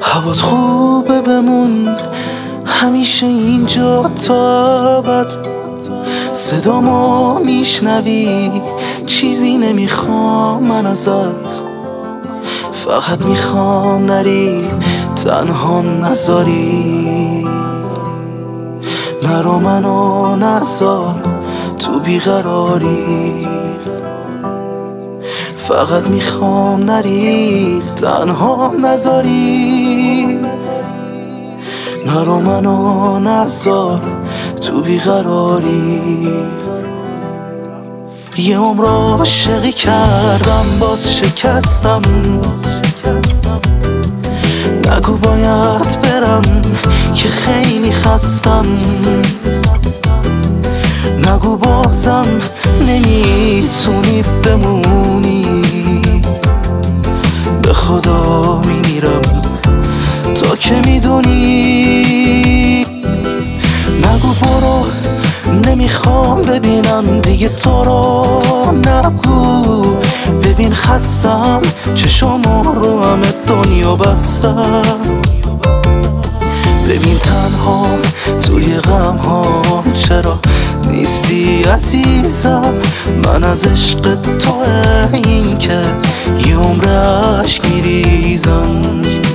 هوات خوبه بمون همیشه اینجا تا ابد. صدامو میشنوی چیزی نمیخوام من ازت، فقط میخوام نری تنها نذاری. نرو منو نذار تو بیقراری، فقط میخوام نری تنها نذاری. نرو منو نذار تو بیقراری. یه عمر عاشقی کردم باز شکستم، نگو باید برم که خیلی خستم، نگو بازم نمیتونی بمونی، به خدا میمیرم تا که میدونی. نگو برو نمیخوام ببینم دیگه تو رو، نگو ببین خستم چشم رو همه دنیا بستم. ببین تنهام توی غم هام، چرا نیستی عزیزم؟ من از عشق تو این که یه عمر عشق میریزم.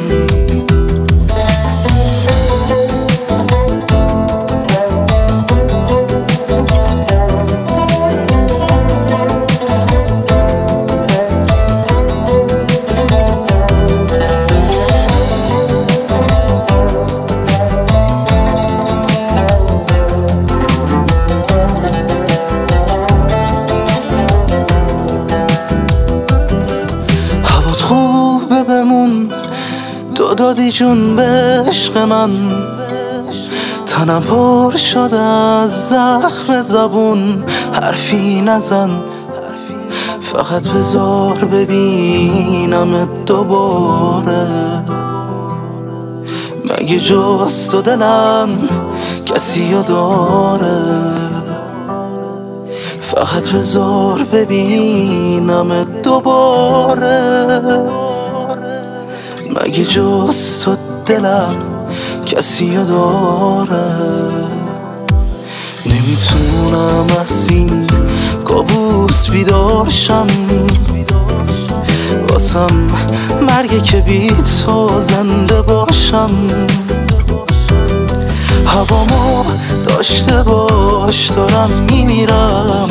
خوبه بمون تو دادی جون به عشق من، تنم پر شده از زخم زبون. حرفی نزن فقط بذار ببینم دوباره. مگه جز تو دلم کسی رو داره؟ فقط بذار ببینم دوباره. مگه جز تو دلم کسی رو داره؟ نمیتونم از این کابوس بیدار شم، واسم مرگه که بی تو زنده باشم. هوامو داشته باش دارم میمیرم،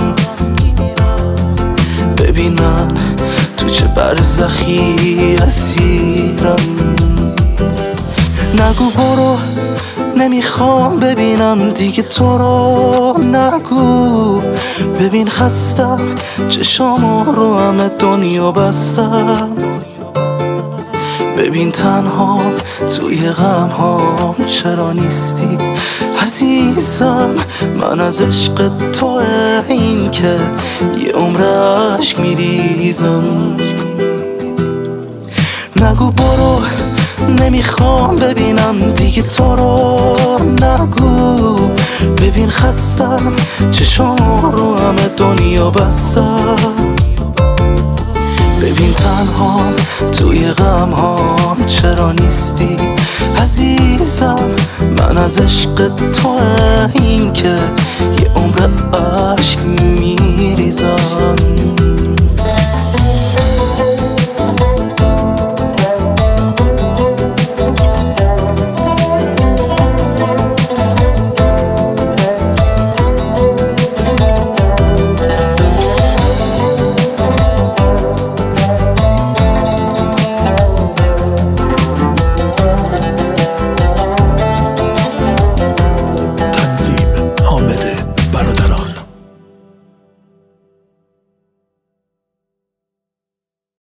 ببین من تو چه برزخی اسیرم. نگو برو نمیخوام ببینم دیگه تو رو، نگو ببین خستم چشام رو همه دنیا بستم. ببین تنهام توی غم هام، چرا نیستی عزیزم؟ من از عشق تو این که یه عمر عشق میریزم. نگو برو نمیخوام ببینم دیگه تو رو، نگو ببین خستم چشام رو همه دنیا بستم. ببین تنهام توی غم هام، چرا نیستی عزیزم؟ من از عشق تو این که یه عمر عشق میریزم.